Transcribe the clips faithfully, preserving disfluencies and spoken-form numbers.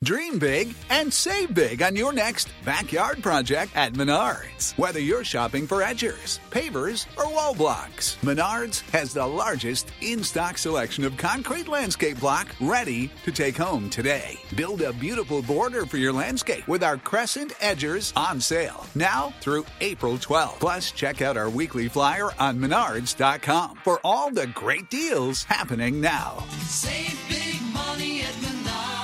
Dream big and save big on your next backyard project at Menards. Whether you're shopping for edgers, pavers, or wall blocks, Menards has the largest in-stock selection of concrete landscape block ready to take home today. Build a beautiful border for your landscape with our Crescent Edgers on sale now through April twelfth. Plus, check out our weekly flyer on menards dot com for all the great deals happening now. Save big money at Menards.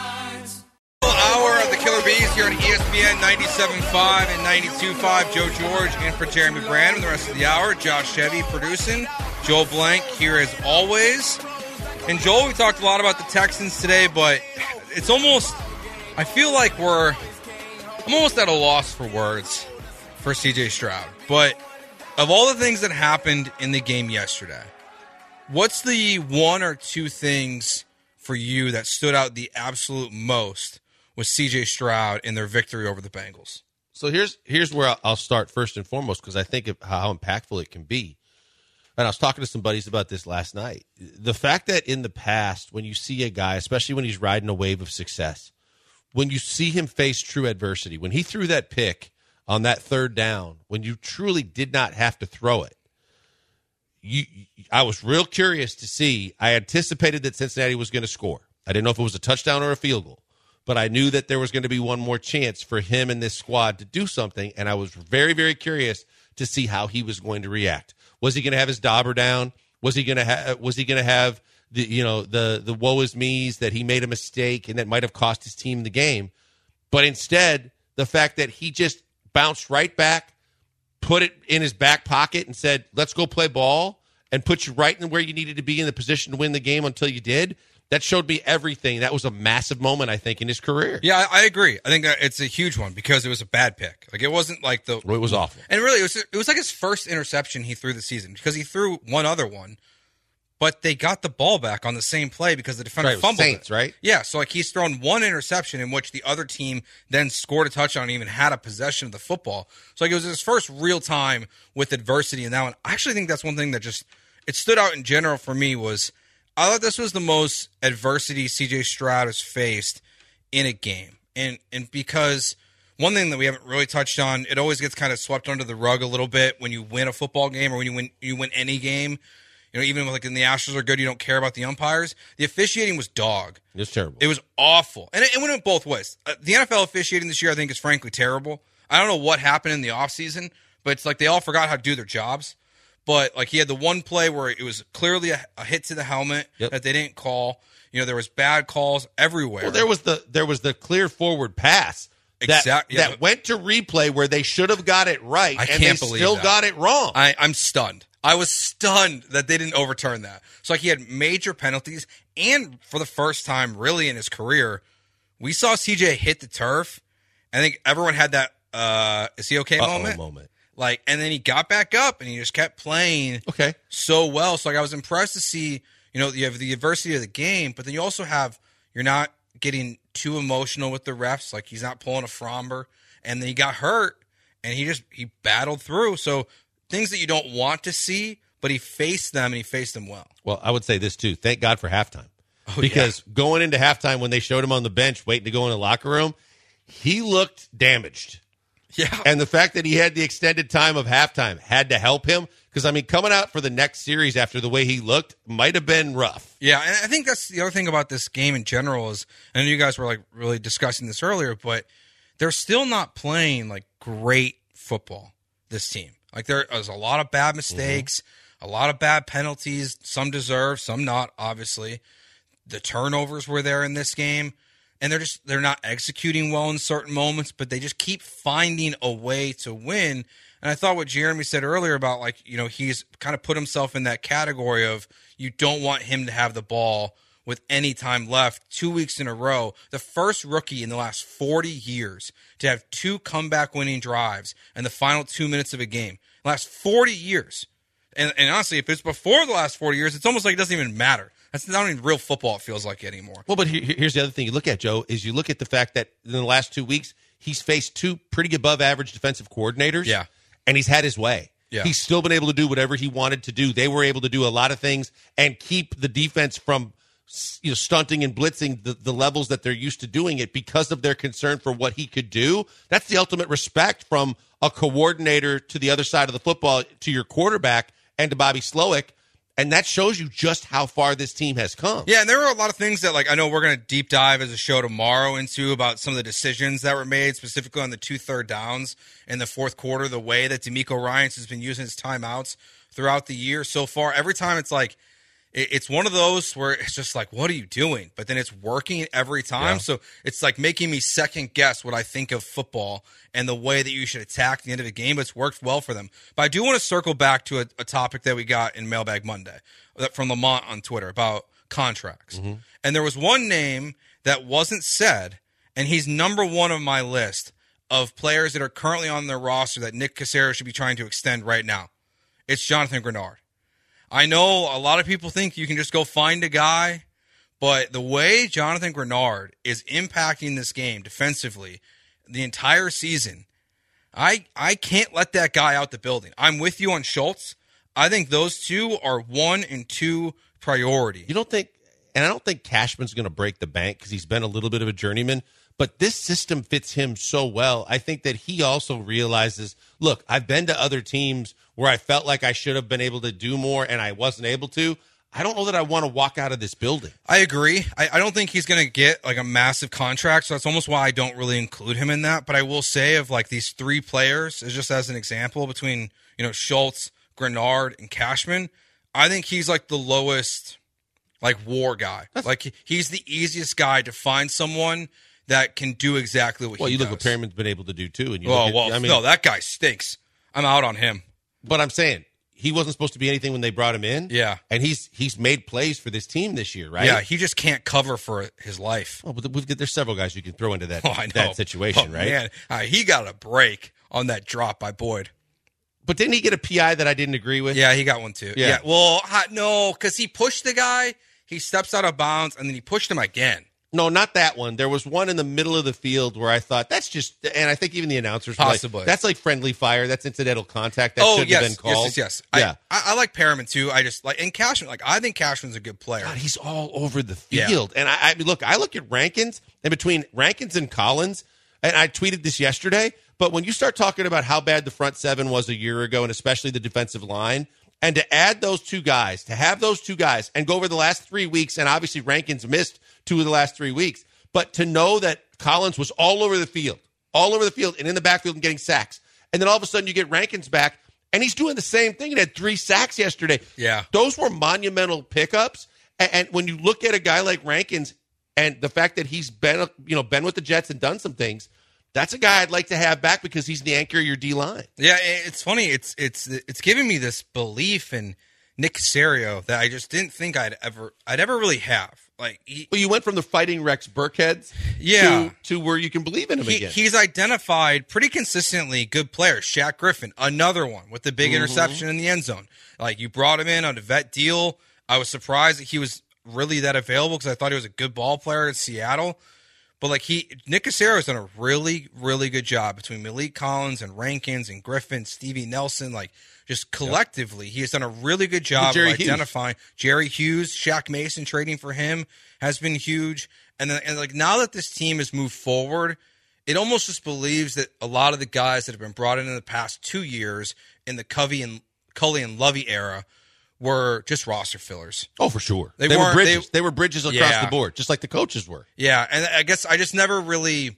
Hour of the Killer Bees here on E S P N ninety-seven point five and ninety-two point five. Joe George in for Jeremy Brandon the rest of the hour. Josh Chevy producing. Joel Blank here as always. And Joel, we talked a lot about the Texans today, but it's almost, I feel like we're, I'm almost at a loss for words for C J Stroud. But of all the things that happened in the game yesterday, what's the one or two things for you that stood out the absolute most with C J Stroud in their victory over the Bengals? So here's here's where I'll start first and foremost, because I think of how impactful it can be. And I was talking to some buddies about this last night. The fact that in the past, when you see a guy, especially when he's riding a wave of success, when you see him face true adversity, when he threw that pick on that third down, when you truly did not have to throw it, you, I was real curious to see. I anticipated that Cincinnati was going to score. I didn't know if it was a touchdown or a field goal, but I knew that there was going to be one more chance for him and this squad to do something, and I was very, very curious to see how he was going to react. Was he going to have his dauber down? Was he going to have? Was he going to have the you know the the woe is me's that he made a mistake and that might have cost his team the game? But instead, the fact that he just bounced right back, put it in his back pocket, and said, "Let's go play ball," and put you right in where you needed to be in the position to win the game until you did. That showed me everything. That was a massive moment, I think, in his career. Yeah, I, I agree. I think that it's a huge one because it was a bad pick. Like, it wasn't like the... Well, it was awful. And really, it was it was like his first interception he threw the season because he threw one other one, but they got the ball back on the same play because the defender right, it was fumbled Saints, it. right? Yeah, so like he's thrown one interception in which the other team then scored a touchdown and even had a possession of the football. So like it was his first real time with adversity in that one. I actually think that's one thing that just... It stood out in general for me was... I thought this was the most adversity C J Stroud has faced in a game. And and because one thing that we haven't really touched on, it always gets kind of swept under the rug a little bit when you win a football game or when you win you win any game. You know, even like in the Astros are good, you don't care about the umpires. The officiating was dog. It was terrible. It was awful. And it, it went both ways. Uh, the N F L officiating this year, I think, is frankly terrible. I don't know what happened in the offseason, but it's like they all forgot how to do their jobs. But, like, he had the one play where it was clearly a, a hit to the helmet yep. that they didn't call. You know, there was bad calls everywhere. Well, there was the there was the clear forward pass that, exactly, yeah, that went to replay where they should have got it right, I and can't they believe still that. got it wrong. I, I'm stunned. I was stunned that they didn't overturn that. So, like, he had major penalties, and for the first time, really, in his career, we saw C J hit the turf. I think everyone had that uh, is he okay Uh-oh moment? moment. Like, and then he got back up and he just kept playing okay. so well. So, like, I was impressed to see, you know, you have the adversity of the game, but then you also have, you're not getting too emotional with the refs. Like, he's not pulling a Fromber. And then he got hurt and he just, he battled through. So, things that you don't want to see, but he faced them and he faced them well. Well, I would say this, too. Thank God for halftime. Oh, because yeah. going into halftime when they showed him on the bench waiting to go in the locker room, he looked damaged. Yeah. And the fact that he had the extended time of halftime had to help him because, I mean, coming out for the next series after the way he looked might have been rough. Yeah, and I think that's the other thing about this game in general is, and you guys were, like, really discussing this earlier, but they're still not playing, like, great football, this team. Like, there is a lot of bad mistakes, mm-hmm. a lot of bad penalties, some deserved, some not, obviously. The turnovers were there in this game. And they're just they're not executing well in certain moments, but they just keep finding a way to win. And I thought what Jeremy said earlier about, like, you know, he's kind of put himself in that category of you don't want him to have the ball with any time left two weeks in a row. The first rookie in the last forty years to have two comeback winning drives in the final two minutes of a game. Last forty years. And, and honestly, if it's before the last forty years, it's almost like it doesn't even matter. That's not even real football, it feels like, anymore. Well, but here, here's the other thing you look at, Joe, is you look at the fact that in the last two weeks, he's faced two pretty above-average defensive coordinators. Yeah. And he's had his way. Yeah. He's still been able to do whatever he wanted to do. They were able to do a lot of things and keep the defense from you know, stunting and blitzing the, the levels that they're used to doing it because of their concern for what he could do. That's the ultimate respect from a coordinator to the other side of the football, to your quarterback and to Bobby Slowick. And that shows you just how far this team has come. Yeah, and there were a lot of things that, like, I know we're going to deep dive as a show tomorrow into about some of the decisions that were made, specifically on the two third downs in the fourth quarter, the way that DeMeco Ryans has been using his timeouts throughout the year so far. Every time it's like, it's one of those where it's just like, what are you doing? But then it's working every time. Yeah. So it's like making me second guess what I think of football and the way that you should attack the end of the game. But it's worked well for them. But I do want to circle back to a, a topic that we got in Mailbag Monday from Lamont on Twitter about contracts. Mm-hmm. And there was one name that wasn't said, and he's number one on my list of players that are currently on their roster that Nick Caserio should be trying to extend right now. It's Jonathan Grenard. I know a lot of people think you can just go find a guy, but the way Jonathan Grenard is impacting this game defensively the entire season, I I can't let that guy out the building. I'm with you on Schultz. I think those two are one and two priority. You don't think, and I don't think Cashman's going to break the bank because he's been a little bit of a journeyman, but this system fits him so well. I think that he also realizes, look, I've been to other teams where I felt like I should have been able to do more and I wasn't able to. I don't know that I want to walk out of this building. I agree. I, I don't think he's going to get like a massive contract, so that's almost why I don't really include him in that. But I will say of like these three players, just as an example, between, you know, Schultz, Grenard, and Cashman, I think he's like the lowest like war guy. That's, like he's the easiest guy to find someone that can do exactly what well, he does. Well, you look what Perriman's been able to do too. And you well, look at, well, I mean, no, that guy stinks. I'm out on him. But I'm saying he wasn't supposed to be anything when they brought him in. Yeah. And he's he's made plays for this team this year, right? Yeah, he just can't cover for his life. Oh, but we've got, there's several guys you can throw into that, oh, I know. that situation, oh, right? Man, uh, he got a break on that drop by Boyd. But didn't he get a P I that I didn't agree with? Yeah, he got one too. Yeah. yeah. Well, no, because he pushed the guy, he steps out of bounds, and then he pushed him again. No, not that one. There was one in the middle of the field where I thought that's just, and I think even the announcers were possibly like, that's like friendly fire. That's incidental contact. That oh, shouldn't yes, have been called. yes, yes, yes. Yeah, I, I like Perriman too. I just like and Cashman. Like I think Cashman's a good player. God, he's all over the field. Yeah. And I, I mean, look, I look at Rankins, and between Rankins and Collins, and I tweeted this yesterday. But when you start talking about how bad the front seven was a year ago, and especially the defensive line, and to add those two guys, to have those two guys, and go over the last three weeks, and obviously Rankins missed two of the last three weeks. But to know that Collins was all over the field, all over the field and in the backfield and getting sacks. And then all of a sudden you get Rankins back, and he's doing the same thing and had three sacks yesterday. Yeah. Those were monumental pickups. And, and when you look at a guy like Rankins and the fact that he's been, you know, been with the Jets and done some things, that's a guy I'd like to have back because he's the anchor of your D-line. Yeah, it's funny. It's it's it's giving me this belief in Nick Caserio that I just didn't think I'd ever I'd ever really have. Like, he, well, you went from the Fighting Rex Burkheads yeah. to, to where you can believe in him he, again. He's identified pretty consistently good players. Shaq Griffin, another one with the big mm-hmm. interception in the end zone. Like, you brought him in on a vet deal. I was surprised that he was really that available because I thought he was a good ball player in Seattle. But, like, he Nick Caserio has done a really, really good job between Malik Collins and Rankins and Griffin, Stevie Nelson, like, just collectively, yep. he has done a really good job of identifying Hughes. Jerry Hughes, Shaq Mason trading for him has been huge. And then, and like now that this team has moved forward, it almost just believes that a lot of the guys that have been brought in in the past two years in the Covey and Culley and Lovey era were just roster fillers. Oh, for sure. They, they were bridges. They, they were bridges across yeah. the board, just like the coaches were. Yeah, and I guess I just never really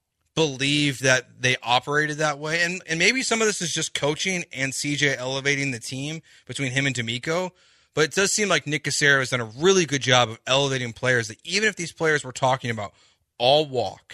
believe that they operated that way. And and maybe some of this is just coaching and C J elevating the team between him and D'Amico. But it does seem like Nick Caserio has done a really good job of elevating players that even if these players we're talking about all walk,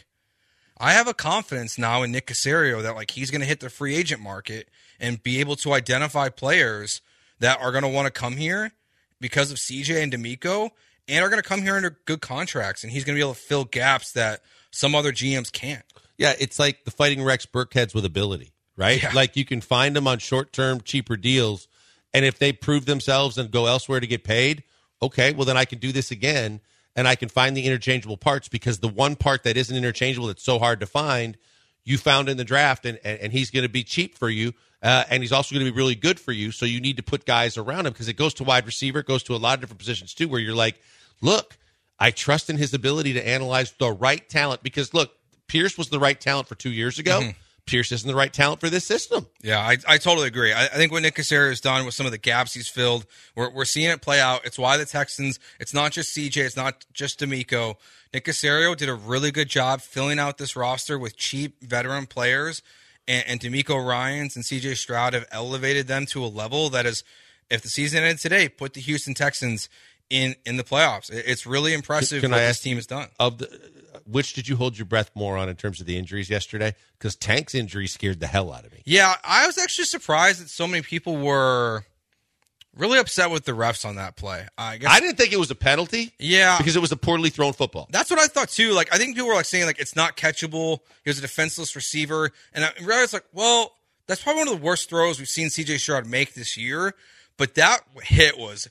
I have a confidence now in Nick Caserio that like he's going to hit the free agent market and be able to identify players that are going to want to come here because of C J and D'Amico and are going to come here under good contracts. And he's going to be able to fill gaps that some other G Ms can't. Yeah, it's like the Fighting Rex Burkheads with ability, right? Yeah. Like you can find them on short-term, cheaper deals, and if they prove themselves and go elsewhere to get paid, okay, well then I can do this again, and I can find the interchangeable parts because the one part that isn't interchangeable that's so hard to find, you found in the draft, and, and, and he's going to be cheap for you, uh, and he's also going to be really good for you, so you need to put guys around him because it goes to wide receiver, it goes to a lot of different positions too, where you're like, look, I trust in his ability to analyze the right talent because, look, Pierce was the right talent for two years ago. Mm-hmm. Pierce isn't the right talent for this system. Yeah, I, I totally agree. I, I think what Nick Caserio has done with some of the gaps he's filled, we're, we're seeing it play out. It's why the Texans, it's not just C J, it's not just D'Amico. Nick Caserio did a really good job filling out this roster with cheap veteran players, and, and D'Amico Ryans and C J Stroud have elevated them to a level that is, if the season ended today, put the Houston Texans in, in the playoffs. It, it's really impressive Can what I this ask, team has done. Of the, which did you hold your breath more on in terms of the injuries yesterday? Because Tank's injury scared the hell out of me. Yeah, I was actually surprised that so many people were really upset with the refs on that play. I guess I didn't think it was a penalty. Yeah, because it was a poorly thrown football. That's what I thought too. Like I think people were like saying like it's not catchable. He was a defenseless receiver, and I realized like, well, that's probably one of the worst throws we've seen C J Stroud make this year. But that hit was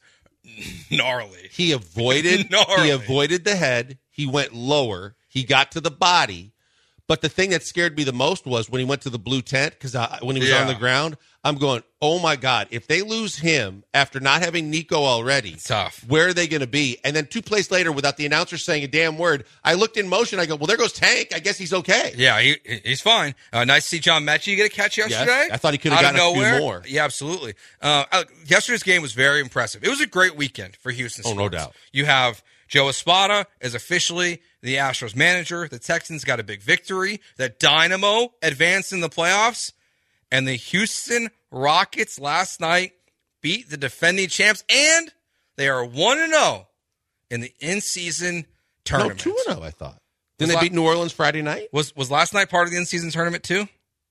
gnarly. He avoided. gnarly. He avoided the head. He went lower. He got to the body. But the thing that scared me the most was when he went to the blue tent, because when he was yeah. on the ground, I'm going, oh, my God, if they lose him after not having Nico already, it's tough. Where are they going to be? And then two plays later, without the announcer saying a damn word, I looked in motion. I go, well, there goes Tank. I guess he's okay. Yeah, he, he's fine. Uh, nice to see John Mechie get a catch yesterday. Yes, I thought he could have gotten a few more. Yeah, absolutely. Uh, yesterday's game was very impressive. It was a great weekend for Houston Oh, sports. no doubt. You have Joe Espada is officially the Astros manager. The Texans got a big victory. That Dynamo advanced in the playoffs. And the Houston Rockets last night beat the defending champs. And they are one and oh in the in-season tournament. No, two and oh, I thought. Didn't Was they la- beat New Orleans Friday night? Was was last night part of the in-season tournament too?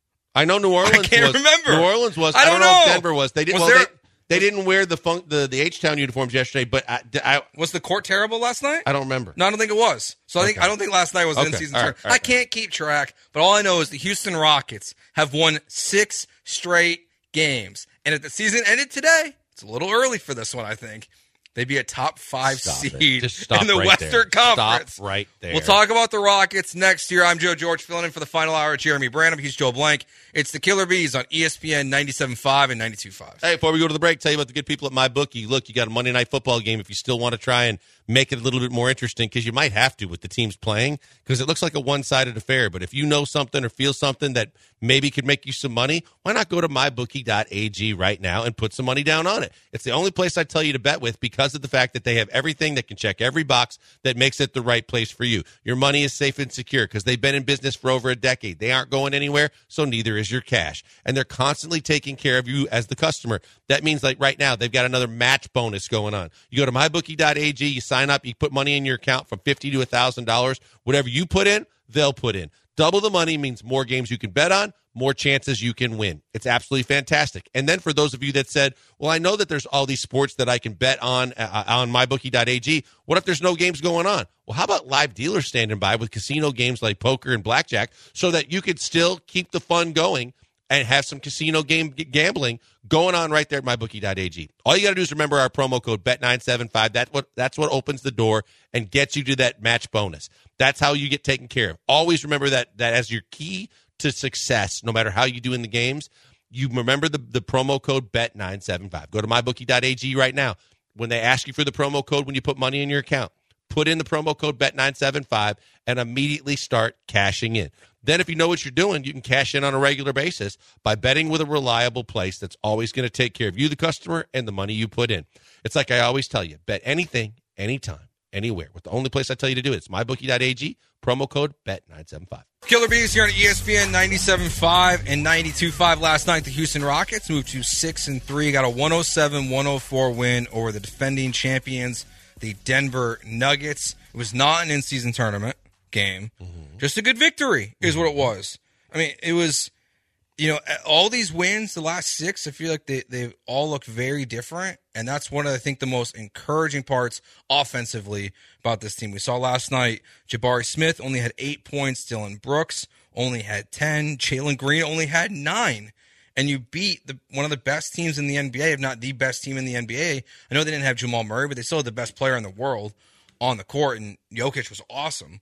I know New Orleans was. I can't remember. New Orleans was. I I don't don't know, know. if Denver was. They didn't. Was Well, there- they, they didn't wear the fun, the the H-Town uniforms yesterday, but I, I, Was the court terrible last night? I don't remember. No, I don't think it was. So I think Okay. I don't think last night was Okay. in season All right. tournament. All right. I can't keep track, but all I know is the Houston Rockets have won six straight games. And if the season ended today, it's a little early for this one, I think. They'd be a top five Stop it. seed Just stop in the right Western there. Conference. Stop right there. We'll talk about the Rockets next year. I'm Joe George filling in for the final hour of Jeremy Branham. He's Joe Blank. It's the Killer Bees on E S P N ninety-seven point five and ninety-two point five. Hey, before we go to the break, tell you about the good people at MyBookie. Look, you got a Monday Night Football game if you still want to try and make it a little bit more interesting, because you might have to with the teams playing, because it looks like a one-sided affair. But if you know something or feel something that maybe could make you some money, why not go to my bookie dot a g right now and put some money down on it? It's the only place I tell you to bet with, because of the fact that they have everything that can check every box that makes it the right place for you. Your money is safe and secure because they've been in business for over a decade. They aren't going anywhere, so neither is your cash. And they're constantly taking care of you as the customer. That means, like right now, they've got another match bonus going on. You go to my bookie dot a g, you sign up, you put money in your account from fifty dollars to one thousand dollars. Whatever you put in, they'll put in. Double the money means more games you can bet on, more chances you can win. It's absolutely fantastic. And then for those of you that said, well, I know that there's all these sports that I can bet on uh, on my bookie dot a g. What if there's no games going on? Well, how about live dealers standing by with casino games like poker and blackjack, so that you could still keep the fun going and have some casino game g- gambling going on right there at my bookie dot a g. All you got to do is remember our promo code bet nine seven five. That's what that's what opens the door and gets you to that match bonus. That's how you get taken care of. Always remember that that as your key to success, no matter how you do in the games. You remember the, the promo code bet nine seven five. Go to my bookie dot a g right now. When they ask you for the promo code when you put money in your account, put in the promo code bet nine seven five and immediately start cashing in. Then if you know what you're doing, you can cash in on a regular basis by betting with a reliable place that's always going to take care of you, the customer, and the money you put in. It's like I always tell you, bet anything, anytime, anywhere. With the only place I tell you to do it, it's my bookie dot a g, promo code bet nine seven five. Killer Bees here on E S P N ninety-seven point five and ninety-two point five. Last night, the Houston Rockets moved to six and three, got a one oh seven one oh four win over the defending champions, the Denver Nuggets. It was not an in-season tournament game. Mm-hmm. Just a good victory is what it was. I mean, it was, you know, all these wins, the last six, I feel like they, they all look very different. And that's one of, I think, the most encouraging parts offensively about this team. We saw last night, Jabari Smith only had eight points. Dylan Brooks only had ten. Jalen Green only had nine. And you beat the, one of the best teams in the N B A, if not the best team in the N B A. I know they didn't have Jamal Murray, but they still had the best player in the world on the court. And Jokic was awesome.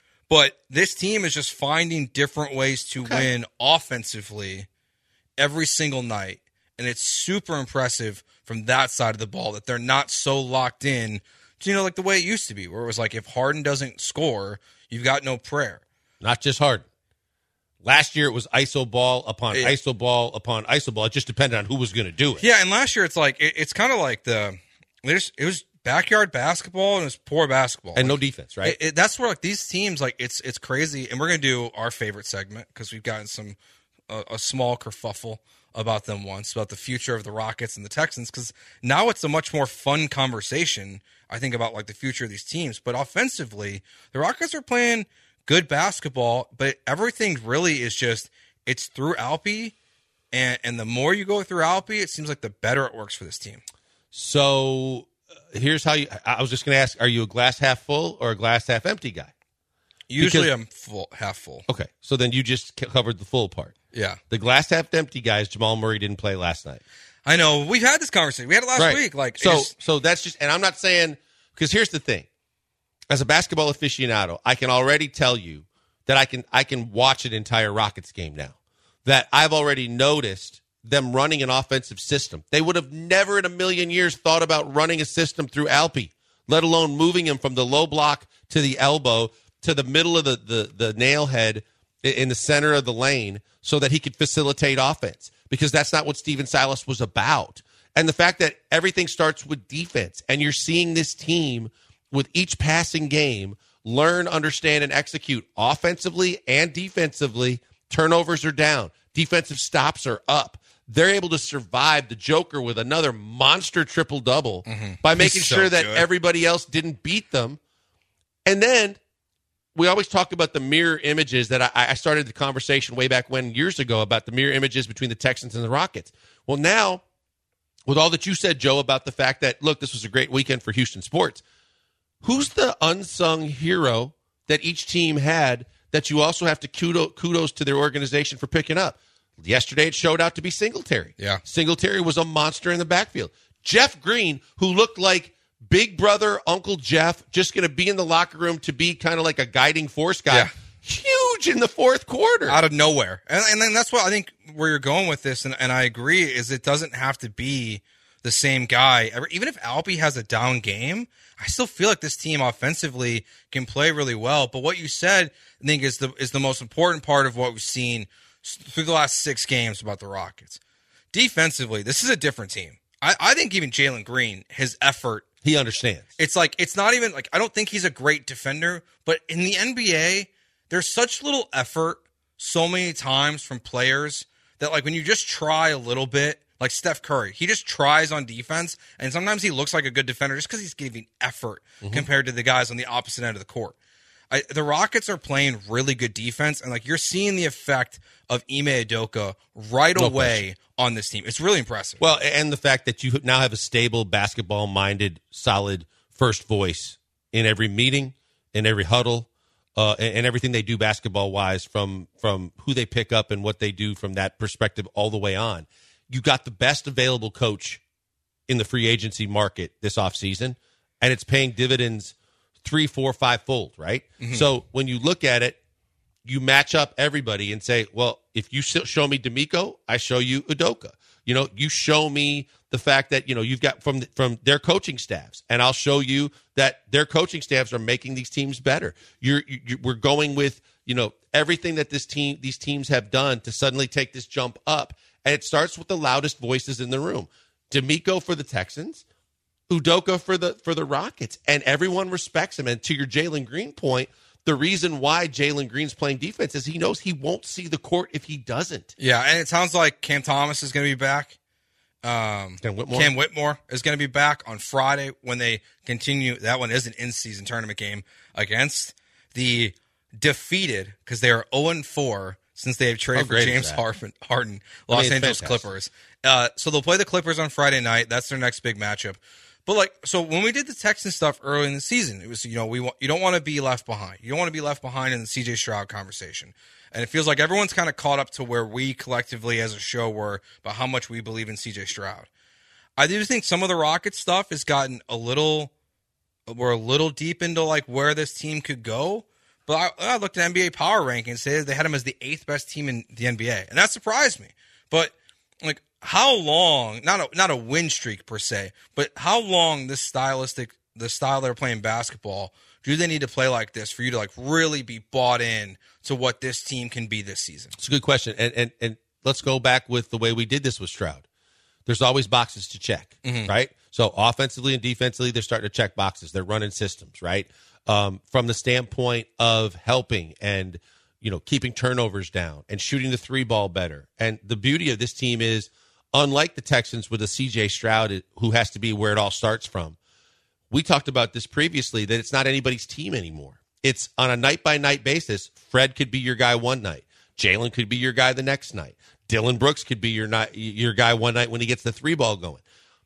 But this team is just finding different ways to okay. win offensively every single night. And it's super impressive from that side of the ball that they're not so locked in to, you know, like the way it used to be, where it was like if Harden doesn't score, you've got no prayer. Not just Harden. Last year it was iso ball upon Yeah. iso ball upon iso ball. It just depended on who was going to do it. Yeah, and last year it's like it, it's kind of like the there's it was backyard basketball and it was poor basketball And no defense, right? It, it, that's where like these teams like it's it's crazy, and we're gonna do our favorite segment because we've gotten some uh, a small kerfuffle about them once about the future of the Rockets and the Texans, because now it's a much more fun conversation I think about like the future of these teams. But offensively, the Rockets are playing good basketball, but everything really is just it's through Alpi, and and the more you go through Alpi, it seems like the better it works for this team. So uh, here's how you. I was just going to ask: are you a glass half full or a glass half empty guy? Usually, Because- I'm full, half full. Okay, so then you just c- covered the full part. Yeah, The glass half empty guys. Jamal Murray didn't play last night. I know. We've had this conversation. We had it last Right. week. Like, so, it's- so that's just, and I'm not saying, because here's the thing: as a basketball aficionado, I can already tell you that I can I can watch an entire Rockets game now. That I've already noticed them running an offensive system. They would have never in a million years thought about running a system through Alpi, let alone moving him from the low block to the elbow to the middle of the the, the nail head i- in the center of the lane so that he could facilitate offense, because that's not what Steven Silas was about. And the fact that everything starts with defense, and you're seeing this team with each passing game learn, understand, and execute offensively and defensively. Turnovers are down. Defensive stops are up. They're able to survive the Joker with another monster triple-double by making so sure that good. everybody else didn't beat them. And then we always talk about the mirror images that I, I started the conversation way back when years ago about the mirror images between the Texans and the Rockets. Well, now, with all that you said, Joe, about the fact that, look, this was a great weekend for Houston sports, who's the unsung hero that each team had that you also have to kudos, kudos to their organization for picking up? Yesterday, it showed out to be Singletary. Yeah. Singletary was a monster in the backfield. Jeff Green, who looked like big brother, Uncle Jeff, just going to be in the locker room to be kind of like a guiding force guy. Yeah. Huge in the fourth quarter. out of nowhere. And, and then that's what I think where you're going with this, and, and I agree, is it doesn't have to be the same guy. Ever- Even if Alpi has a down game, I still feel like this team offensively can play really well. But what you said, I think, is the is the most important part of what we've seen s- through the last six games about the Rockets. Defensively, this is a different team. I, I think even Jalen Green, his effort, He understands. it's like it's not even like I don't think he's a great defender, but in the N B A, there's such little effort so many times from players that like when you just try a little bit, like Steph Curry, he just tries on defense, and sometimes he looks like a good defender just because he's giving effort compared to the guys on the opposite end of the court. I, the Rockets are playing really good defense, and like you're seeing the effect of Ime Udoka right No away on this team. It's really impressive. Well, and the fact that you now have a stable, basketball-minded, solid first voice in every meeting, in every huddle, uh, and, and everything they do basketball-wise, from from who they pick up and what they do from that perspective all the way on. You got the best available coach in the free agency market this offseason, and it's paying dividends three, four, five-fold, right? So when you look at it, you match up everybody and say, well, if you show me D'Amico, I show you Udoka. You know, you show me the fact that, you know, you've got from from their coaching staffs, and I'll show you that their coaching staffs are making these teams better. You're, you we're going with, you know, everything that this team these teams have done to suddenly take this jump up, and it starts with the loudest voices in the room. D'Amico for the Texans, Udoka for the for the Rockets, and everyone respects him. And to your Jalen Green point, the reason why Jalen Green's playing defense is he knows he won't see the court if he doesn't. Yeah, and it sounds like Cam Thomas is going to be back. Um, Cam Whitmore? Cam Whitmore is going to be back on Friday when they continue. That one is an in-season tournament game against the defeated, because they are oh and four since they have traded How for great is James that? Harden, Harden I Los mean, it's Angeles fantastic. Clippers. Uh, so they'll play the Clippers on Friday night. That's their next big matchup. But like, so when we did the Texans stuff early in the season, it was, you know, we want, you don't want to be left behind. You don't want to be left behind in the C J Stroud conversation. And it feels like everyone's kind of caught up to where we collectively as a show were about how much we believe in C J Stroud. I do think some of the Rockets stuff has gotten a little, we're a little deep into like where this team could go. But I, I looked at N B A power rankings, say they had them as the eighth best team in the N B A, and that surprised me. But like, how long? Not a not a win streak per se, but how long this stylistic the style they're playing basketball, do they need to play like this for you to like really be bought in to what this team can be this season? It's a good question. And and, and let's go back with the way we did this with Stroud. There's always boxes to check, mm-hmm. right? So offensively and defensively, they're starting to check boxes. They're running systems, right? Um, from the standpoint of helping and, you know, keeping turnovers down and shooting the three ball better. And the beauty of this team is, unlike the Texans with a C J Stroud who has to be where it all starts from, we talked about this previously, that it's not anybody's team anymore. It's on a night-by-night basis. Fred could be your guy one night. Jalen could be your guy the next night. Dylan Brooks could be your night, your guy one night when he gets the three ball going.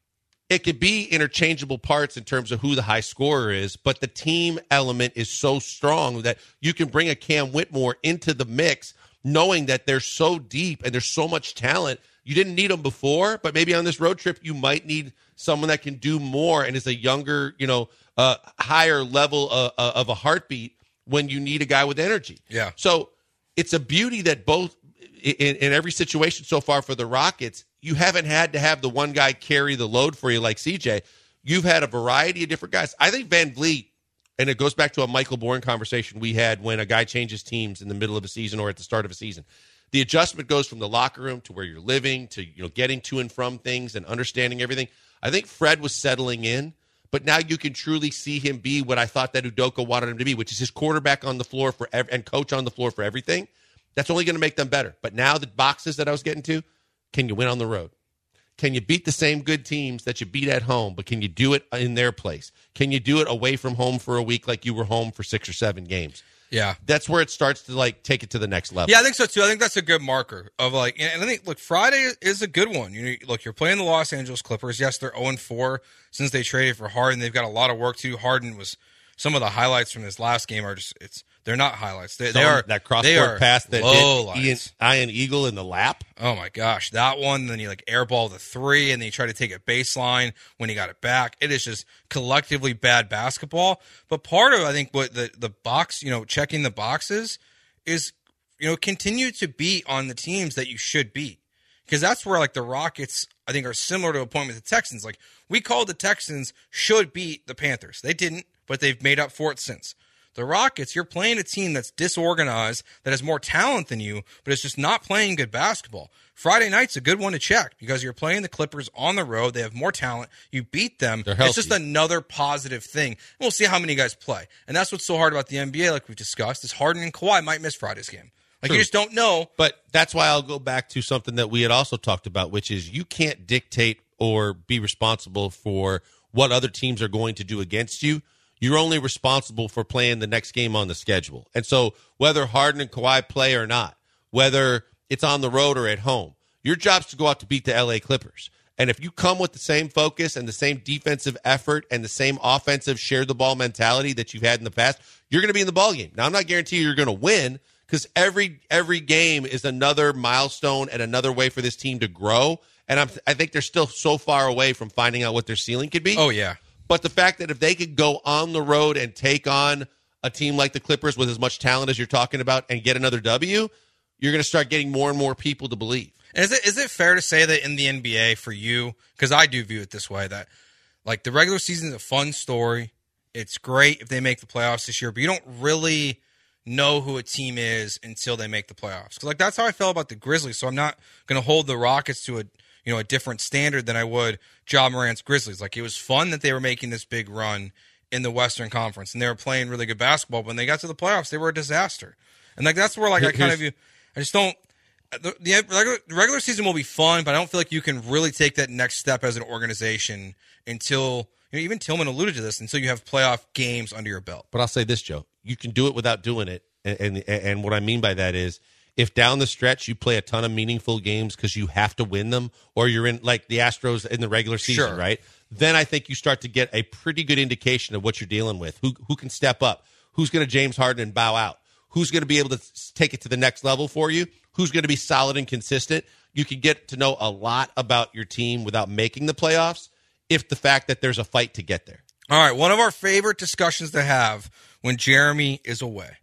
It could be interchangeable parts in terms of who the high scorer is, but the team element is so strong that you can bring a Cam Whitmore into the mix knowing that they're so deep and there's so much talent. You didn't need them before, but maybe on this road trip you might need someone that can do more and is a younger, you know, uh, higher level of, of a heartbeat when you need a guy with energy. Yeah. So it's a beauty that both in, in every situation so far for the Rockets, you haven't had to have the one guy carry the load for you like C J. You've had a variety of different guys. I think Van Vliet, and it goes back to a Michael Bourne conversation we had when a guy changes teams in the middle of a season or at the start of a season. The adjustment goes from the locker room to where you're living to, you know, getting to and from things and understanding everything. I think Fred was settling in, but now you can truly see him be what I thought that Udoka wanted him to be, which is his quarterback on the floor for ev- and coach on the floor for everything. That's only going to make them better. But now the boxes that I was getting to, can you win on the road? Can you beat the same good teams that you beat at home, but can you do it in their place? Can you do it away from home for a week like you were home for six or seven games? Yeah. That's where it starts to, like, take it to the next level. Yeah, I think so, too. I think that's a good marker of, like, and I think, look, Friday is a good one. You know, look, you're playing the Los Angeles Clippers. Yes, they're oh and four since they traded for Harden. They've got a lot of work to do. Harden was, some of the highlights from this last game are just, it's, they're not highlights. They, they are that cross they court are pass that low hit Ian, Ian Eagle in the lap. Oh my gosh, that one! Then you like airball the three, and then you try to take a baseline when he got it back. It is just collectively bad basketball. But part of I think what the the box, you know, checking the boxes is, you know, continue to beat on the teams that you should beat, because that's where like the Rockets I think are similar to a point with the Texans. Like we called the Texans should beat the Panthers, they didn't, but they've made up for it since. The Rockets, you're playing a team that's disorganized, that has more talent than you, but it's just not playing good basketball. Friday night's a good one to check because you're playing the Clippers on the road. They have more talent. You beat them. They're healthy. It's just another positive thing. And we'll see how many guys play. And that's what's so hard about the N B A, like we've discussed, is Harden and Kawhi might miss Friday's game. Like True. You just don't know. But that's why I'll go back to something that we had also talked about, which is you can't dictate or be responsible for what other teams are going to do against you. You're only responsible for playing the next game on the schedule. And so whether Harden and Kawhi play or not, whether it's on the road or at home, your job's to go out to beat the L A Clippers. And if you come with the same focus and the same defensive effort and the same offensive share the ball mentality that you've had in the past, you're going to be in the ballgame. Now, I'm not guaranteeing you're going to win because every every game is another milestone and another way for this team to grow. And I'm, I think they're still so far away from finding out what their ceiling could be. Oh, yeah. But the fact that if they could go on the road and take on a team like the Clippers with as much talent as you're talking about and get another W, you're going to start getting more and more people to believe. And is it is it fair to say that in the N B A for you, because I do view it this way, that like the regular season is a fun story. It's great if they make the playoffs this year, but you don't really know who a team is until they make the playoffs. Because like that's how I felt about the Grizzlies. So I'm not going to hold the Rockets to a you know, a different standard than I would Ja Morant's Grizzlies. Like, it was fun that they were making this big run in the Western Conference, and they were playing really good basketball. But when they got to the playoffs, they were a disaster. And, like, that's where, like, I kind of view – I just don't – the, the regular, the regular season will be fun, but I don't feel like you can really take that next step as an organization until – you know, even Tillman alluded to this, until you have playoff games under your belt. But I'll say this, Joe. You can do it without doing it. And, and, and what I mean by that is – if down the stretch you play a ton of meaningful games because you have to win them, or you're in like the Astros in the regular season, sure. right? Then I think you start to get a pretty good indication of what you're dealing with. Who who can step up? Who's going to James Harden and bow out? Who's going to be able to take it to the next level for you? Who's going to be solid and consistent? You can get to know a lot about your team without making the playoffs if the fact that there's a fight to get there. All right, one of our favorite discussions to have when Jeremy is away.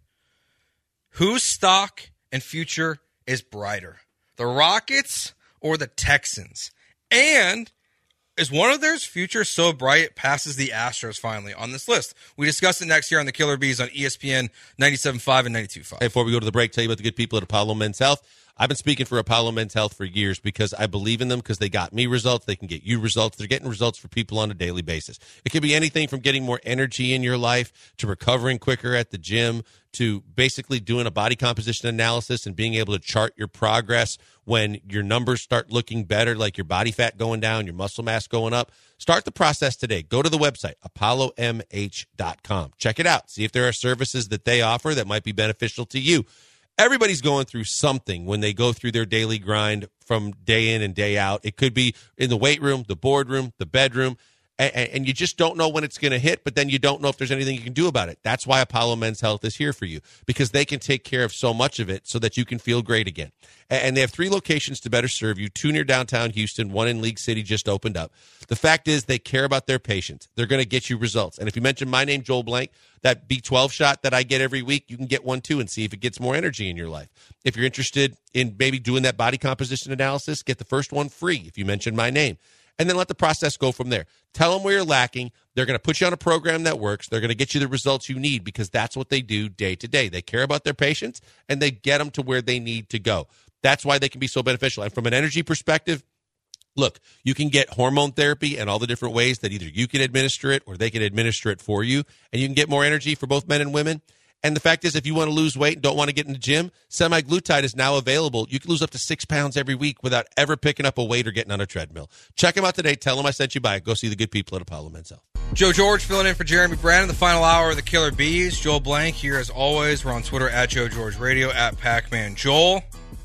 Whose stock and future is brighter, the Rockets or the Texans? And is one of theirs future so bright it passes the Astros finally on this list? We discuss it next year on the Killer Bees on E S P N ninety-seven point five and ninety-two point five. Hey, before we go to the break, tell you about the good people at Apollo Men's Health. I've been speaking for Apollo Men's Health for years because I believe in them because they got me results. They can get you results. They're getting results for people on a daily basis. It could be anything from getting more energy in your life to recovering quicker at the gym to basically doing a body composition analysis and being able to chart your progress when your numbers start looking better, like your body fat going down, your muscle mass going up. Start the process today. Go to the website, apollo m h dot com. Check it out. See if there are services that they offer that might be beneficial to you. Everybody's going through something when they go through their daily grind from day in and day out. It could be in the weight room, the boardroom, the bedroom, and, and you just don't know when it's going to hit, but then you don't know if there's anything you can do about it. That's why Apollo Men's Health is here for you, because they can take care of so much of it so that you can feel great again. And they have three locations to better serve you, two near downtown Houston, one in League City just opened up. The fact is they care about their patients. They're going to get you results. And if you mention my name, Joel Blank, that B twelve shot that I get every week, you can get one too and see if it gets more energy in your life. If you're interested in maybe doing that body composition analysis, get the first one free if you mention my name. And then let the process go from there. Tell them where you're lacking. They're going to put you on a program that works. They're going to get you the results you need because that's what they do day to day. They care about their patients, and they get them to where they need to go. That's why they can be so beneficial. And from an energy perspective, look, you can get hormone therapy and all the different ways that either you can administer it or they can administer it for you, and you can get more energy for both men and women. And the fact is, if you want to lose weight and don't want to get in the gym, semaglutide is now available. You can lose up to six pounds every week without ever picking up a weight or getting on a treadmill. Check them out today. Tell them I sent you by. Go see the good people at Apollo Men's Health. Joe George filling in for Jeremy Brandon, the final hour of the Killer Bees. Joel Blank here as always. We're on Twitter at Joe George Radio, at Pac-Man Joel.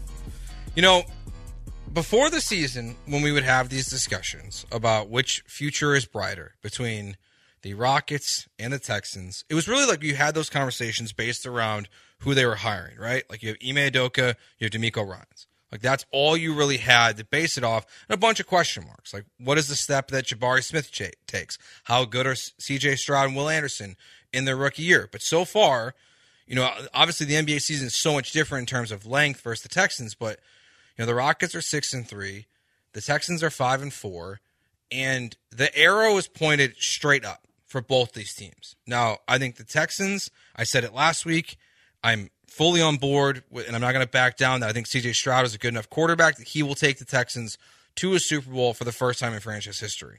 You know, before the season, when we would have these discussions about which future is brighter between the Rockets and the Texans, it was really like you had those conversations based around who they were hiring, right? Like you have Ime Udoka, you have D'Amico Ryans. Like that's all you really had to base it off, and a bunch of question marks. Like what is the step that Jabari Smith ch- takes? How good are C J Stroud and Will Anderson in their rookie year? But so far, you know, obviously the N B A season is so much different in terms of length versus the Texans, but you know, the Rockets are six and three, the Texans are five and four, and the arrow is pointed straight up for both these teams. Now, I think the Texans, I said it last week, I'm fully on board, with, and I'm not going to back down that I think C J Stroud is a good enough quarterback that he will take the Texans to a Super Bowl for the first time in franchise history.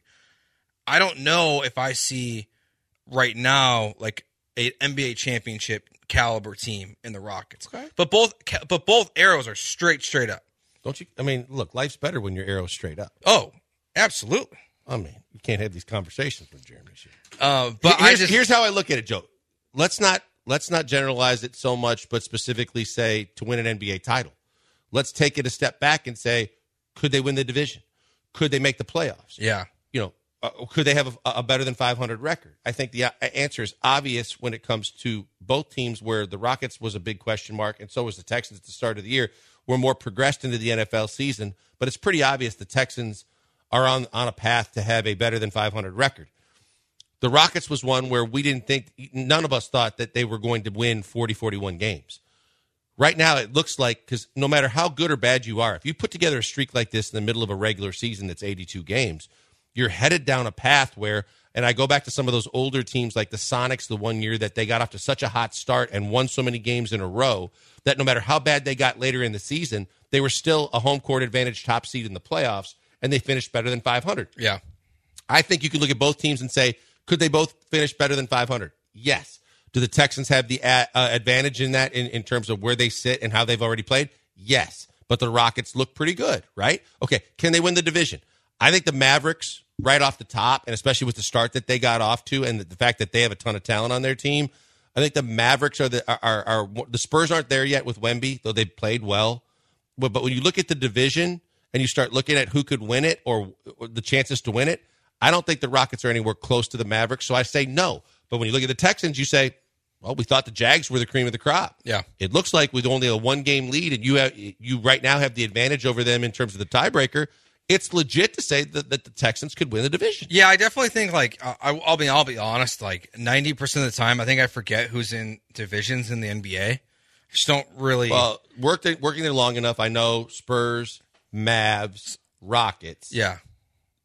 I don't know if I see right now like an N B A championship caliber team in the Rockets. Okay. But both but both arrows are straight, straight up. Don't you? I mean, look, life's better when your arrow's straight up. Oh, absolutely. I mean, you can't have these conversations with Jeremy. Uh, but here's, I just, here's how I look at it, Joe. Let's not let's not generalize it so much, but specifically say to win an N B A title. Let's take it a step back and say, could they win the division? Could they make the playoffs? Yeah. You know, uh, could they have a, a better than five hundred record? I think the answer is obvious when it comes to both teams, where the Rockets was a big question mark, and so was the Texans at the start of the year. We're more progressed into the N F L season, but it's pretty obvious the Texans are on, on a path to have a better than five hundred record. The Rockets was one where we didn't think, none of us thought that they were going to win forty, forty-one games. Right now, it looks like, because no matter how good or bad you are, if you put together a streak like this in the middle of a regular season that's eighty-two games, you're headed down a path where, and I go back to some of those older teams like the Sonics, the one year that they got off to such a hot start and won so many games in a row that no matter how bad they got later in the season, they were still a home court advantage top seed in the playoffs, and they finished better than five hundred. Yeah. I think you can look at both teams and say, could they both finish better than five hundred? Yes. Do the Texans have the uh, advantage in that in, in terms of where they sit and how they've already played? Yes. But the Rockets look pretty good, right? Okay, can they win the division? I think the Mavericks, right off the top, and especially with the start that they got off to and the, the fact that they have a ton of talent on their team, I think the Mavericks are the are, are, are the Spurs aren't there yet with Wemby, though they've played well. But, but when you look at the division and you start looking at who could win it or, or the chances to win it, I don't think the Rockets are anywhere close to the Mavericks, so I say no. But when you look at the Texans, you say, well, we thought the Jags were the cream of the crop. Yeah. It looks like with only a one-game lead, and you have you right now have the advantage over them in terms of the tiebreaker, it's legit to say that, that the Texans could win the division. Yeah, I definitely think, like, I, I'll be I'll be honest, like, ninety percent of the time, I think I forget who's in divisions in the N B A. I just don't really... Well, worked it, working there long enough, I know Spurs, Mavs, Rockets. Yeah.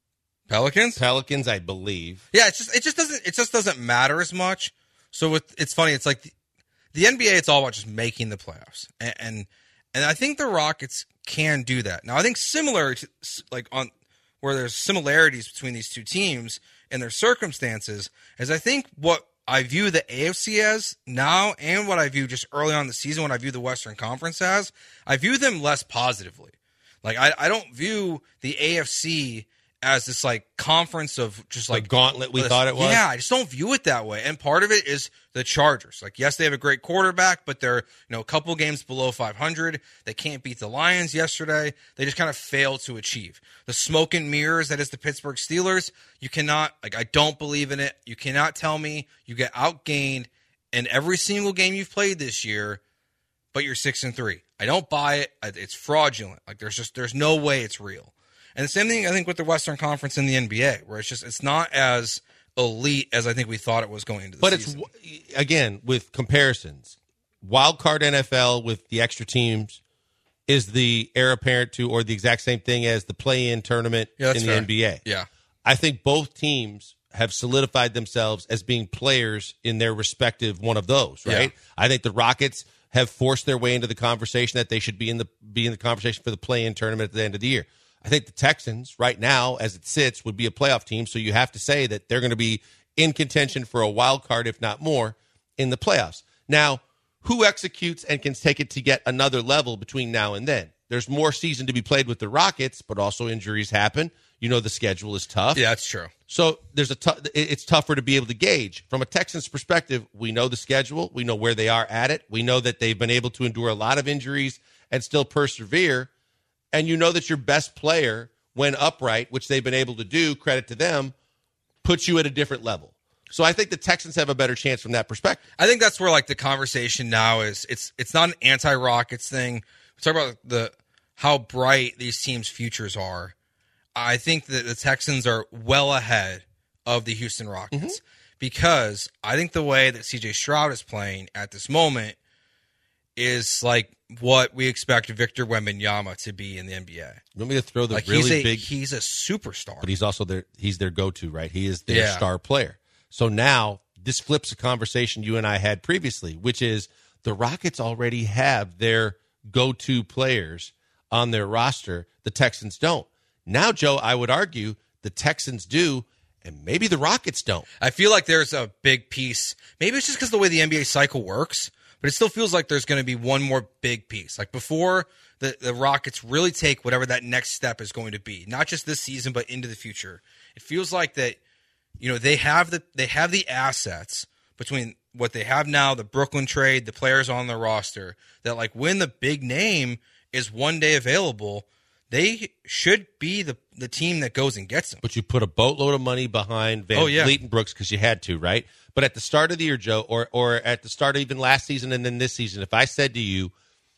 Pelicans? Pelicans, I believe. Yeah, it's just it just doesn't it just doesn't matter as much. So with, it's funny. It's like the, the N B A. It's all about just making the playoffs, and, and and I think the Rockets can do that. Now, I think similar to like on where there's similarities between these two teams and their circumstances, is I think what I view the A F C as now, and what I view just early on in the season, what I view the Western Conference as, I view them less positively. Like I, I don't view the A F C as this like conference of just like the gauntlet we this, thought it was. Yeah, I just don't view it that way. And part of it is the Chargers. Like, yes, they have a great quarterback, but they're, you know, a couple games below five hundred. They can't beat the Lions yesterday. They just kind of fail to achieve. The smoke and mirrors that is the Pittsburgh Steelers, you cannot, like, I don't believe in it. You cannot tell me you get outgained in every single game you've played this year, but you're six and three. I don't buy it. It's fraudulent. Like, there's just, there's no way it's real. And the same thing, I think, with the Western Conference and the N B A, where it's just, it's not as elite as I think we thought it was going into the but season. But it's, again, with comparisons, wild card N F L with the extra teams is the heir apparent to, or the exact same thing as the play-in tournament yeah, in the fair. N B A. Yeah. I think both teams have solidified themselves as being players in their respective one of those, right? Yeah. I think the Rockets have forced their way into the conversation that they should be in the be in the conversation for the play-in tournament at the end of the year. I think the Texans, right now, as it sits, would be a playoff team, so you have to say that they're going to be in contention for a wild card, if not more, in the playoffs. Now, who executes and can take it to yet another level between now and then? There's more season to be played with the Rockets, but also injuries happen. You know the schedule is tough. Yeah, that's true. So there's a t- it's tougher to be able to gauge. From a Texans perspective, we know the schedule. We know where they are at it. We know that they've been able to endure a lot of injuries and still persevere. And you know that your best player, when upright, which they've been able to do, credit to them, puts you at a different level. So I think the Texans have a better chance from that perspective. I think that's where like the conversation now is. It's it's not an anti-Rockets thing. We talk about the how bright these teams' futures are. I think that the Texans are well ahead of the Houston Rockets mm-hmm. because I think the way that C J Stroud is playing at this moment is like what we expect Victor Wembanyama to be in the N B A. You want me to throw the like really he's a, big? He's a superstar, but he's also their he's their go-to, right? He is their yeah. star player. So now this flips a conversation you and I had previously, which is the Rockets already have their go-to players on their roster. The Texans don't. Now, Joe, I would argue the Texans do, and maybe the Rockets don't. I feel like there's a big piece. Maybe it's just because of the way the N B A cycle works. But it still feels like there's going to be one more big piece. Like before the, the Rockets really take whatever that next step is going to be, not just this season, but into the future. It feels like that, you know, they have the they have the assets between what they have now, the Brooklyn trade, the players on their roster, that like when the big name is one day available, they should be the, the team that goes and gets them. But you put a boatload of money behind Van oh, yeah. Vliet and Brooks because you had to, right? But at the start of the year, Joe, or or at the start of even last season and then this season, if I said to you,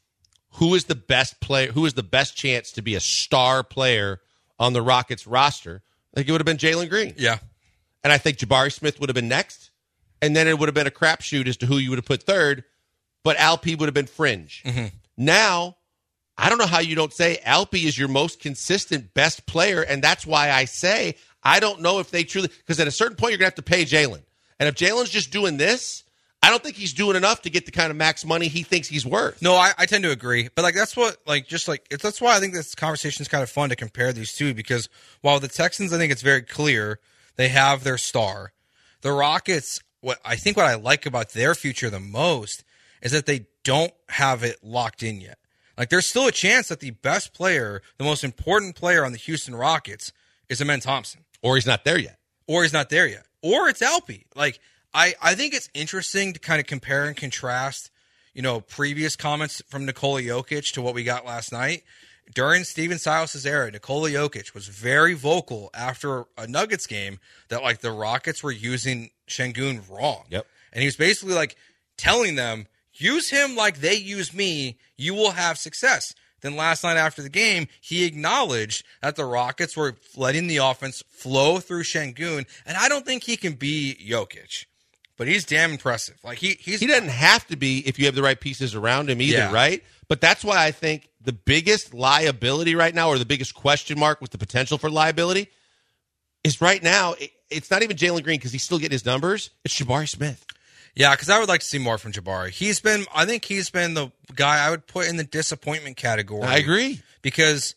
who is the best player, who is the best chance to be a star player on the Rockets roster, I think it would have been Jalen Green. Yeah. And I think Jabari Smith would have been next. And then it would have been a crapshoot as to who you would have put third. But Alpe would have been fringe. Mm-hmm. Now, I don't know how you don't say Alpe is your most consistent best player. And that's why I say I don't know if they truly – because at a certain point, you're going to have to pay Jalen. And if Jalen's just doing this, I don't think he's doing enough to get the kind of max money he thinks he's worth. No, I, I tend to agree. But, like, that's what, like, just like, it's, that's why I think this conversation is kind of fun to compare these two, because while the Texans, I think it's very clear they have their star, the Rockets, what I think what I like about their future the most is that they don't have it locked in yet. Like, there's still a chance that the best player, the most important player on the Houston Rockets is Amen Thompson. Or he's not there yet. Or he's not there yet. Or it's Alpe. Like, I, I think it's interesting to kind of compare and contrast, you know, previous comments from Nikola Jokic to what we got last night. During Steven Silas' era, Nikola Jokic was very vocal after a Nuggets game that, like, the Rockets were using Şengün wrong. Yep. And he was basically, like, telling them, use him like they use me, you will have success. Then last night after the game, he acknowledged that the Rockets were letting the offense flow through Şengün, and I don't think he can be Jokic, but he's damn impressive. Like he, he's he doesn't have to be if you have the right pieces around him either, Yeah. right? But that's why I think the biggest liability right now, or the biggest question mark with the potential for liability, is right now, it, it's not even Jalen Green because he's still getting his numbers. It's Jabari Smith. Yeah, because I would like to see more from Jabari. He's been, I think he's been the guy I would put in the disappointment category. I agree. Because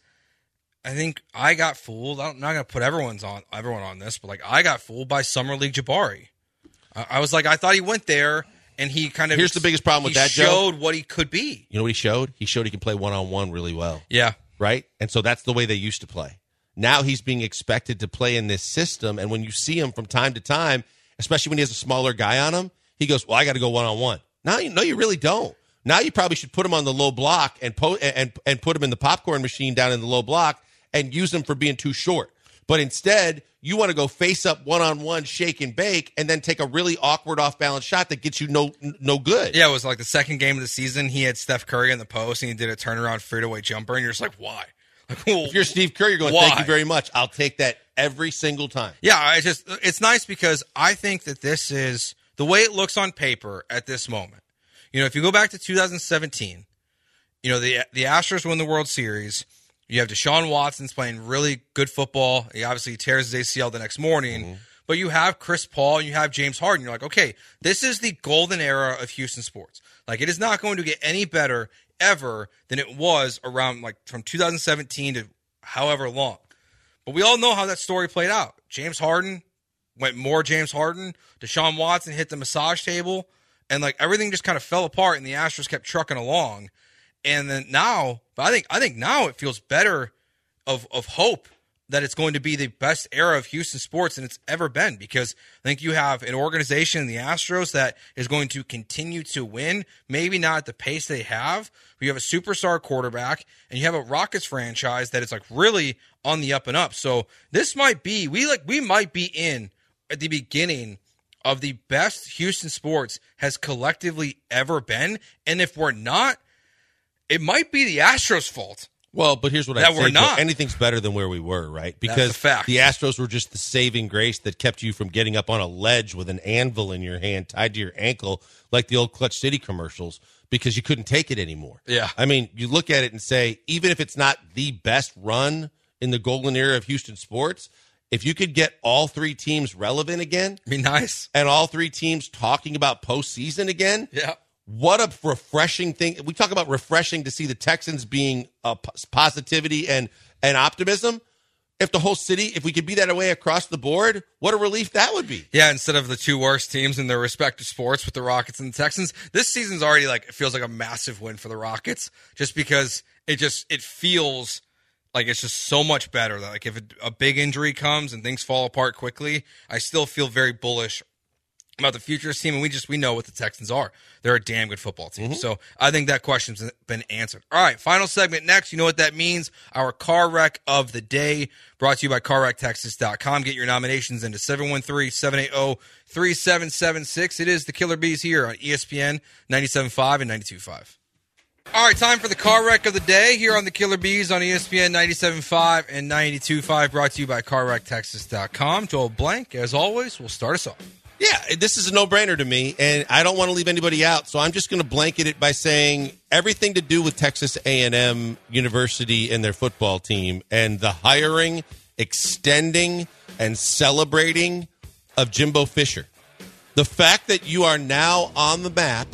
I think I got fooled. I'm not going to put everyone's on everyone on this, but like I got fooled by Summer League Jabari. I, I was like, I thought he went there and he kind of Here's the biggest problem with he that, Joe. showed what he could be. You know what he showed? He showed he can play one-on-one really well. Yeah. Right? And so that's the way they used to play. Now he's being expected to play in this system, and when you see him from time to time, especially when he has a smaller guy on him, he goes, well, I got to go one-on-one. Now, you, no, you really don't. Now you probably should put him on the low block and, po- and, and put him in the popcorn machine down in the low block and use him for being too short. But instead, you want to go face up one-on-one, shake and bake, and then take a really awkward off-balance shot that gets you no no good. Yeah, it was like the second game of the season. He had Steph Curry in the post, and he did a turnaround fadeaway jumper, and you're just like, why? Like, well, if you're Steve Kerr, you're going, why? Thank you very much. I'll take that every single time. Yeah, I just it's nice because I think that this is the way it looks on paper at this moment. You know, if you go back to two thousand seventeen, you know, the the Astros win the World Series. You have Deshaun Watson's playing really good football. He obviously tears his A C L the next morning. Mm-hmm. But you have Chris Paul and you have James Harden. You're like, okay, this is the golden era of Houston sports. Like, it is not going to get any better ever than it was around, like, from two thousand seventeen to however long. But we all know how that story played out. James Harden went more James Harden. Deshaun Watson hit the massage table. And, like, everything just kind of fell apart, and the Astros kept trucking along. And then now, but I think I think now it feels better of of hope that it's going to be the best era of Houston sports than it's ever been, because I think you have an organization in the Astros that is going to continue to win, maybe not at the pace they have, but you have a superstar quarterback, and you have a Rockets franchise that is like really on the up and up. So this might be, we like we might be in at the beginning of the best Houston sports has collectively ever been. And if we're not, it might be the Astros' fault. Well, but here's what that I we're say. not. Joe, anything's better than where we were, right? Because That's a fact. The Astros were just the saving grace that kept you from getting up on a ledge with an anvil in your hand tied to your ankle like the old Clutch City commercials because you couldn't take it anymore. Yeah. I mean, you look at it and say, even if it's not the best run in the golden era of Houston sports, if you could get all three teams relevant again. Be nice. And all three teams talking about postseason again. Yeah. What a refreshing thing. We talk about refreshing to see the Texans being uh, positivity and, and optimism. If the whole city, if we could be that way across the board, what a relief that would be. Yeah, instead of the two worst teams in their respective sports with the Rockets and the Texans, this season's already like, it feels like a massive win for the Rockets just because it just, it feels like it's just so much better. Like if a big injury comes and things fall apart quickly, I still feel very bullish about the future of this team, and we just we know what the Texans are. They're a damn good football team. Mm-hmm. So I think that question's been answered. All right, final segment next. You know what that means. Our car wreck of the day, brought to you by car wreck texas dot com. Get your nominations into seven one three, seven eight zero, three seven seven six. It is the Killer Bees here on E S P N ninety-seven point five and ninety-two point five. All right, time for the car wreck of the day here on the Killer Bees on E S P N ninety-seven point five and ninety-two point five, brought to you by car wreck texas dot com. Joel Blank, as always, will start us off. Yeah, this is a no-brainer to me, and I don't want to leave anybody out, so I'm just going to blanket it by saying everything to do with Texas A and M University and their football team and the hiring, extending, and celebrating of Jimbo Fisher. The fact that you are now on the map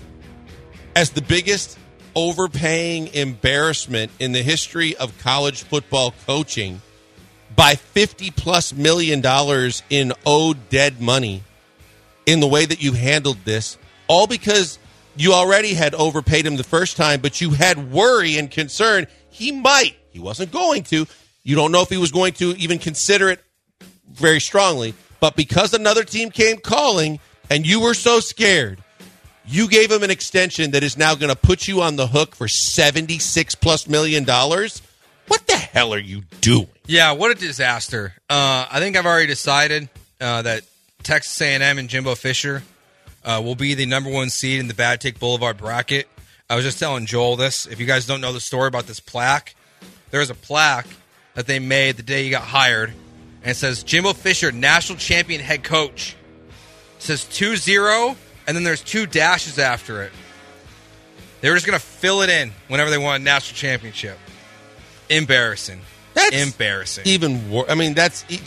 as the biggest overpaying embarrassment in the history of college football coaching by fifty plus million dollars in owed dead money in the way that you handled this, all because you already had overpaid him the first time, but you had worry and concern he might. He wasn't going to. You don't know if he was going to even consider it very strongly, but because another team came calling and you were so scared, you gave him an extension that is now going to put you on the hook for seventy-six plus million dollars. What the hell are you doing? Yeah, what a disaster. Uh, I think I've already decided uh, that Texas A and M and Jimbo Fisher uh, will be the number one seed in the Bad Take Boulevard bracket. I was just telling Joel this. If you guys don't know the story about this plaque, there is a plaque that they made the day he got hired, and it says, Jimbo Fisher, national champion head coach. It says two zero, and then there's two dashes after it. They were just going to fill it in whenever they won a national championship. Embarrassing. That's Embarrassing. Even worse. I mean, that's just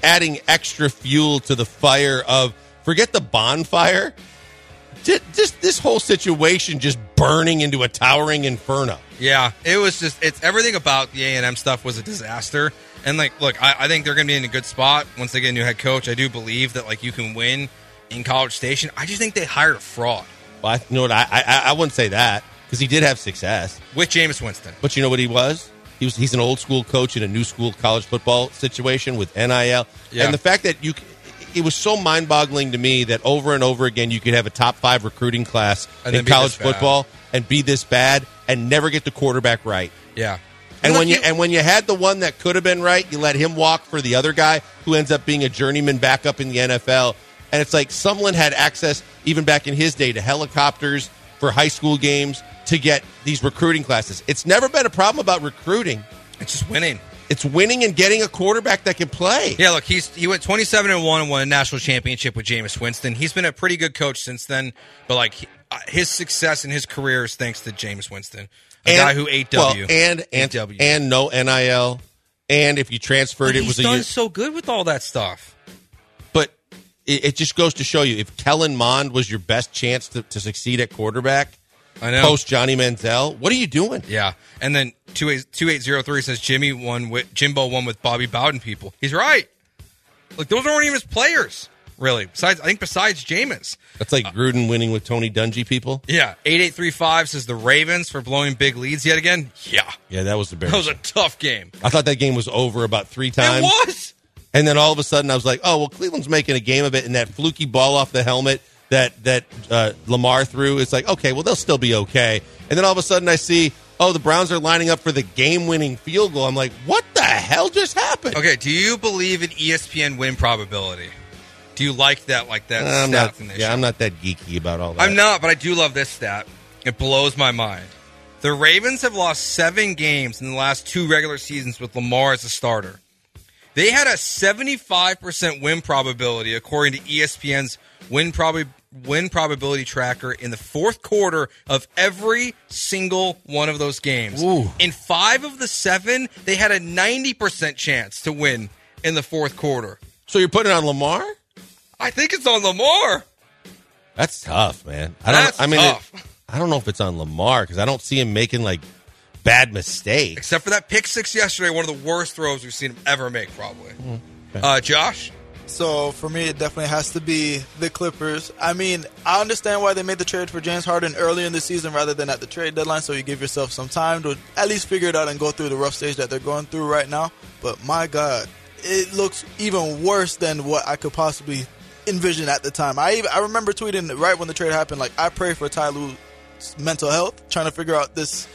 adding extra fuel to the fire of, forget the bonfire, just, just this whole situation just burning into a towering inferno. Yeah, it was just, it's everything about the A and M stuff was a disaster. And, like, look, I, I think they're going to be in a good spot once they get a new head coach. I do believe that, like, you can win in College Station. I just think they hired a fraud. Well, I, you know what? I, I, I wouldn't say that because he did have success. With Jameis Winston. But you know what he was? He was he's an old school coach in a new school college football situation with N I L. Yeah. And the fact that you it was so mind-boggling to me that over and over again you could have a top five recruiting class And in then be college this bad. football and be this bad and never get the quarterback right. Yeah. And Look, when you and when you had the one that could have been right, you let him walk for the other guy who ends up being a journeyman backup in the N F L. And it's like Sumlin had access, even back in his day, to helicopters for high school games to get these recruiting classes. It's never been a problem about recruiting. It's just winning. It's winning and getting a quarterback that can play. Yeah, look, he's he went twenty-seven and one and won a national championship with Jameis Winston. He's been a pretty good coach since then, but like he, uh, his success in his career is thanks to Jameis Winston, a And- guy who ate W. Well, and and, W. and no N I L. And if you transferred, But it he's was a done year. so good with all that stuff. But it, it just goes to show you, if Kellen Mond was your best chance to, to succeed at quarterback, I know. post Johnny Manziel, what are you doing? Yeah, and then two eight zero three says Jimmy won with Jimbo won with Bobby Bowden people. He's right. Like those aren't even his players, really. Besides, I think besides Jameis. That's like Gruden winning with Tony Dungy people. Yeah, eight eight three five says the Ravens for blowing big leads yet again. Yeah, Yeah, that was the that was Bears. a tough game. I thought that game was over about three times. It was. And then all of a sudden, I was like, "Oh well, Cleveland's making a game of it." And that fluky ball off the helmet that that uh, Lamar threw, it's like, okay, well they'll still be okay. And then all of a sudden, I see, oh, the Browns are lining up for the game-winning field goal. I'm like, what the hell just happened? Okay, do you believe in E S P N win probability? Do you like that? Like that I'm stat not. thing they Yeah, show? I'm not that geeky about all that. I'm not, but I do love this stat. It blows my mind. The Ravens have lost seven games in the last two regular seasons with Lamar as a starter. They had a seventy-five percent win probability, according to E S P N's win, prob- win probability tracker, in the fourth quarter of every single one of those games. Ooh. In five of the seven, they had a ninety percent chance to win in the fourth quarter. So you're putting it on Lamar? I think it's on Lamar. That's tough, man. I don't. That's I mean, tough. It, I don't know if it's on Lamar because I don't see him making like bad mistakes. Except for that pick six yesterday, one of the worst throws we've seen him ever make, probably. Uh, Josh? So for me, it definitely has to be the Clippers. I mean, I understand why they made the trade for James Harden earlier in the season rather than at the trade deadline, so you give yourself some time to at least figure it out and go through the rough stage that they're going through right now. But my God, it looks even worse than what I could possibly envision at the time. I even, I remember tweeting right when the trade happened, like, I pray for Ty Lue's mental health, trying to figure out this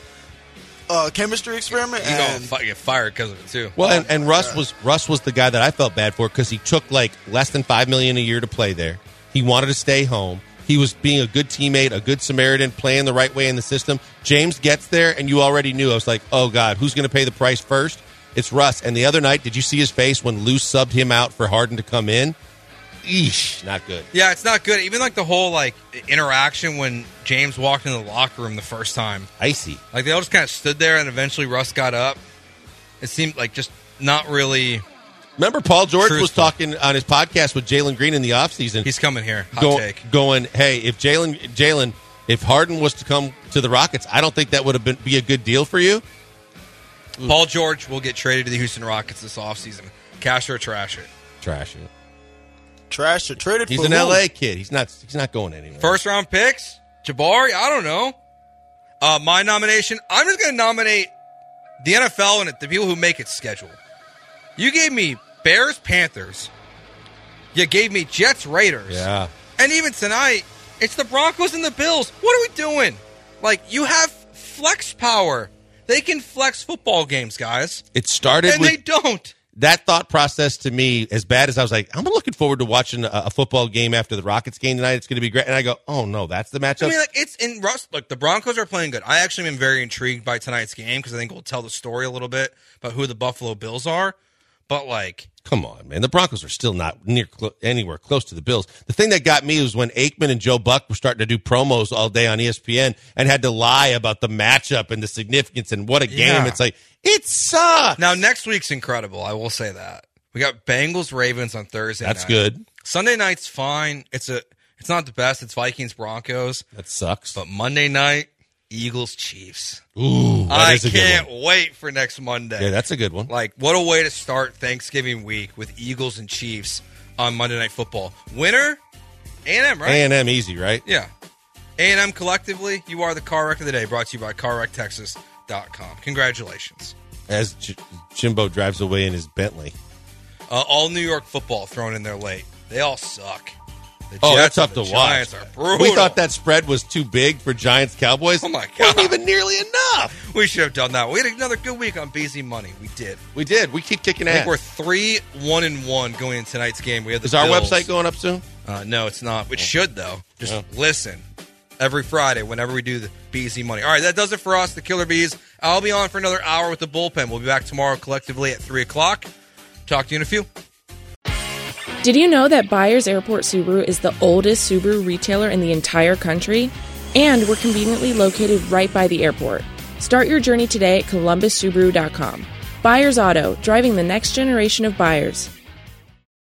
uh, chemistry experiment. He's going and to fi- get fired because of it, too. Well, and, and Russ was Russ was the guy that I felt bad for because he took like less than five million a year to play there. He wanted to stay home. He was being a good teammate, a good Samaritan, playing the right way in the system. James gets there, and you already knew. I was like, oh God, who's going to pay the price first? It's Russ. And the other night, did you see his face when Lou subbed him out for Harden to come in? Eesh, not good. Yeah, it's not good. Even like the whole like interaction when James walked into the locker room the first time. Icy. Like they all just kind of stood there, and eventually Russ got up. It seemed like just not really. Remember, Paul George was Truthful. talking on his podcast with Jalen Green in the offseason. He's coming here. Hot go, take. going, hey, if Jalen, Jalen, if Harden was to come to the Rockets, I don't think that would have been be a good deal for you. Paul George will get traded to the Houston Rockets this offseason. Cash or trash it. Trash it. trash or traded He's for an who? L A kid. He's not. He's not going anywhere. First round picks? Jabari? I don't know. Uh, my nomination, I'm just going to nominate the N F L and the people who make its schedule. You gave me Bears, Panthers. You gave me Jets, Raiders. Yeah. And even tonight, it's the Broncos and the Bills. What are we doing? Like, you have flex power. They can flex football games, guys. It started And with they don't. that thought process to me, as bad as I was like, I'm looking forward to watching a, a football game after the Rockets game tonight. It's going to be great. And I go, oh no, that's the matchup. I mean, like, it's in Russ. Look, the Broncos are playing good. I actually am very intrigued by tonight's game because I think we'll tell the story a little bit about who the Buffalo Bills are. But, like, Come on, man. The Broncos are still not near clo- anywhere close to the Bills. The thing that got me was when Aikman and Joe Buck were starting to do promos all day on E S P N and had to lie about the matchup and the significance and what a game. Yeah. It's like, it sucks. now next week's incredible. I will say that. We got Bengals Ravens on Thursday. That's night. good. Sunday night's fine. It's a it's not the best. It's Vikings Broncos. That sucks. But Monday night, Eagles Chiefs. Ooh, that I is a can't good one. wait for next Monday. Yeah, that's a good one. Like, what a way to start Thanksgiving week with Eagles and Chiefs on Monday Night Football. Winner, A and M, right? A and M easy, right? Yeah. A and M collectively, you are the car wreck of the day, brought to you by car wreck texas dot com. Congratulations. As J- Jimbo drives away in his Bentley. Uh, all New York football thrown in there late. They all suck. The Oh, Jets that's tough and to the watch. Giants are brutal. We thought that spread was too big for Giants Cowboys. Oh, my God. Wasn't even nearly enough. We should have done that. We had another good week on B Z Money. We did. We did. We keep kicking I think ass. we're three, one, and one going into tonight's game. We have the Is our Bills. website going up soon? Uh, no, it's not. It should, though. Just Oh. listen every Friday whenever we do the B Z Money. All right, that does it for us, the Killer Bees. I'll be on for another hour with the bullpen. We'll be back tomorrow collectively at three o'clock. Talk to you in a few. Did you know that Byers Airport Subaru is the oldest Subaru retailer in the entire country? And we're conveniently located right by the airport. Start your journey today at columbus subaru dot com. Byers Auto, driving the next generation of buyers.